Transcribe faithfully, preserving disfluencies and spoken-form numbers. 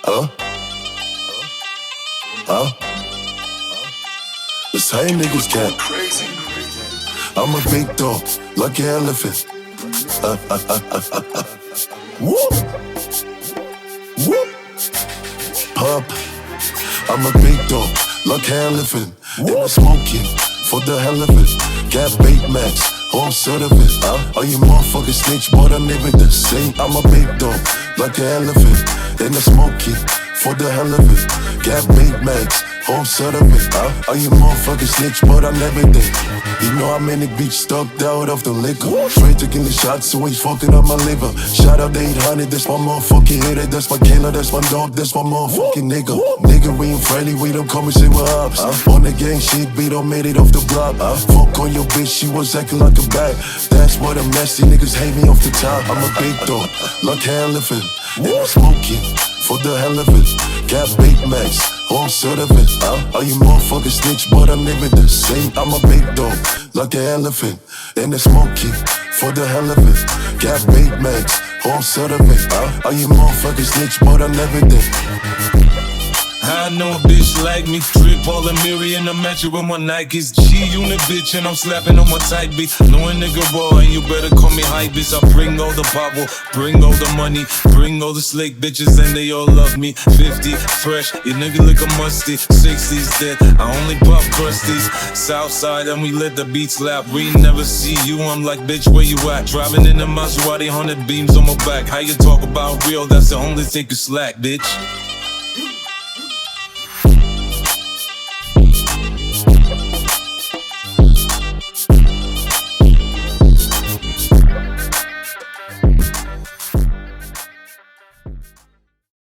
Huh? Huh? The same niggas can't. I'm a big dog, like an elephant. Uh, uh, uh, uh, uh, uh. Whoop! Whoop! Pop. I'm a big dog, like an elephant. And I'm smoking for the hell of it. Got Big Macs, home service. Uh, all you motherfuckers snitch, but I'm never the same. I'm a big dog, like an elephant. And I'm smoking for the hell of it. Got Big Macs, home service. Uh, all you motherfuckers snitch, but I'm never there. You know I'm in the beach, stuck out of the liquor. Straight taking the shots, so he's fucking up my liver. Shout out to eight hundred, that's my motherfucking hitter. That's my killer, that's my dog, that's my motherfucking nigga. Nigga, we ain't friendly, we don't come and say we're ups. Uh, on the gang shit, we don't made it off the block. Uh, fuck on your bitch, she was acting like a bag. That's why the messy niggas hate me off the top. I'm a big dog, like an elephant. And I'm smoking for the hell of it. Got Big Macs, home service. Uh, all you motherfuckers snitch, but I'm never the same. I'm a big dog, like an elephant. And I'm smoking for the hell of it. Got Big Macs, home service. Uh, all you motherfuckers snitch, but I'm never there. I know a bitch like me, drip all the Miri and I'm at you with my Nikes. G-Unit bitch and I'm slapping on my tight beat. Know a nigga raw and you better call me hype bitch. I bring all the power, bring all the money, bring all the slick bitches and they all love me. Fifty, fresh, your nigga look a musty. Sixties dead, I only pop crusties. Southside and we let the beats lap. We never see you, I'm like bitch where you at? Driving in the Maserati, hundred beams on my back. How you talk about real, that's the only thing you slack bitch.